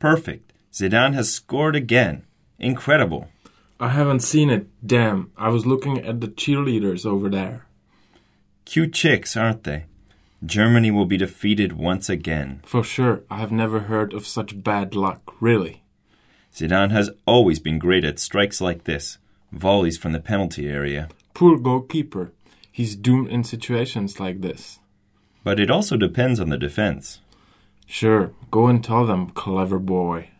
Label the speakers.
Speaker 1: Perfect. Zidane has scored again. Incredible.
Speaker 2: I haven't seen it. Damn, I was looking at the cheerleaders over there.
Speaker 1: Cute chicks, aren't they? Germany will be defeated once again.
Speaker 2: For sure, I have never heard of such bad luck, really.
Speaker 1: Zidane has always been great at strikes like this, volleys from the penalty area.
Speaker 2: Poor goalkeeper. He's doomed in situations like this.
Speaker 1: But it also depends on the defense.
Speaker 2: Sure, go and tell them, clever boy.